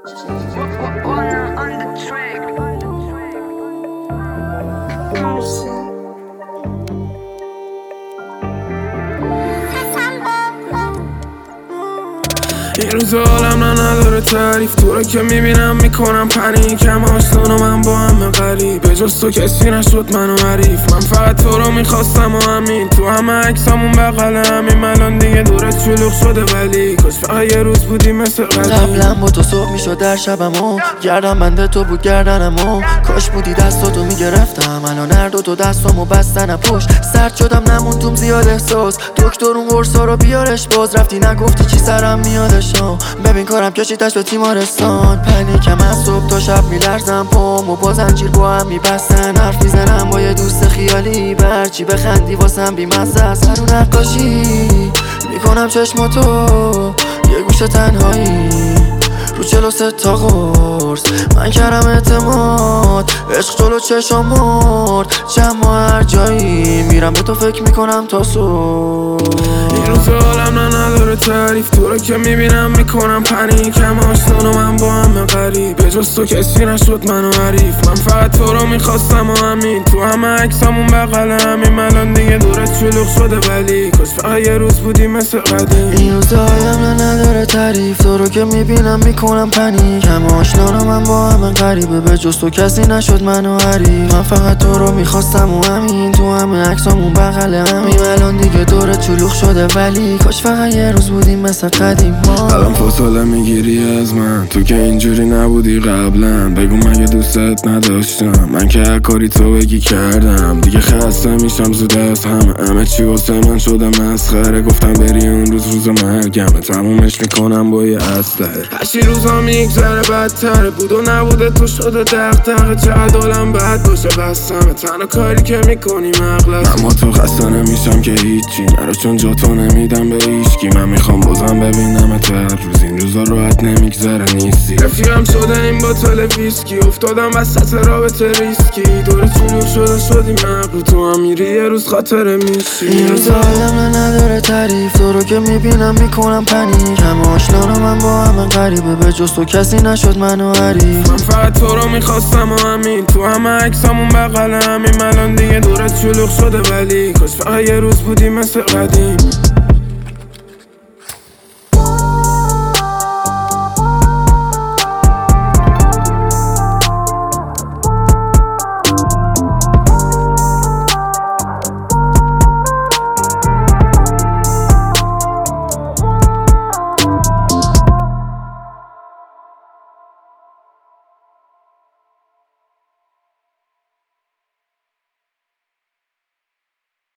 این روز عالم نداره تعریف، تو رو که میبینم میکنم پنیک. همه آشنان و من با همه غریب، به جز تو کسی نشد منو حریف. من فقط تو رو میخواستم و همین، تو همه عکسامون بغل همین. الان دیگه دورت شلوغ شده ولی کاش فقط یه روز بودی مثل قدیم. قبلا با تو صبح میشد در شبمو، گردم بنده تو بود گردنمو. کاش بودی دستاتو میگرفتم، الان هر دو تا دستامو بستن پشت. سرد شدم نموندم زیاد احساس، دکتر اون قرصا رو بیارش باز. رفتی نگفتی چی سرم میادش، ببین کارم کشیدش به تیمارستان. پنیکم از صبح تا شب میلرزم، پامو با زنجیر با هم میبستن. حرف میزنم با یه دوست خیالی، برچی بخندی واسم بیمزه است. هر نقاشی میکنم چشماتو، یه گوشه تنهایی رو 43 تا قرص. من کردم اعتماد، عشق جلو چشم مرد. جمع هر جایی میرم به تو فکر میکنم تا صبح. این روز عالم نداره تعریف، تو رو که میبینم میکنم پنیک. همه آشنان و من با همه غریب، به جز تو کسی نشد منو حریف. من فقط تو رو میخواستم و همین، تو همه عکسامون بغل همین. الان دیگه دورت شلوغ شده ولی کاش فقط یه روز بودی مثل قدیم. این روز عالم نداره تعریف، تو رو که میبینم میکنم پنیک. همه آشنان و من با همه غریبه، به جز تو کسی نشد منو حریف. من فقط تو رو میخواستم و همین، تو همه عکسامون بغل همین. الان دیگه دورت شلوغ شده ولی کاش فقط یه روز بودیم مثل قدیم. الان فاصله میگیری از من، تو که اینجوری نبودی قبلا. بگو مگه دوستت نداشتم، من که هر کاری تو بگی کردم. دیگه خسته میشم زود از همه چی واسه من شده مسخره. گفتم بری اون روز مرگمه، تمومش میکنم با یه اسلحه. هرچی روزا میگذره بدتره، بود و نبوده تو شده دغدغه. چقدر عالم بد باشه بستمه، تنها کاری که میکنی مغلطه. اما تو خسته نمیشم که هیچی نرو، چون جا تو نمیدم به هیچکی. من میخوام بازم ببینم تو هر روز، این روزا راحت نمیگذره نیستی. رفیقم شده این باتل ویسکی، افتادم وسط رابطه ریسکی. دور شلوغ شده شدی مغلو، تو هم میری یه روز خاطره میشی. این روز عالم نداره تعریف، تو رو که میبینم میکنم پنیک. همه آشنان و من با همه غریبه، به جز تو کسی نشد منو حریف. من فقط تو رو میخواستم و همین، تو همه عکسامون بغل همین. الان دیگه دورت شلوغ شده ولی کاش فقط یه روز بودی مثل قدیم.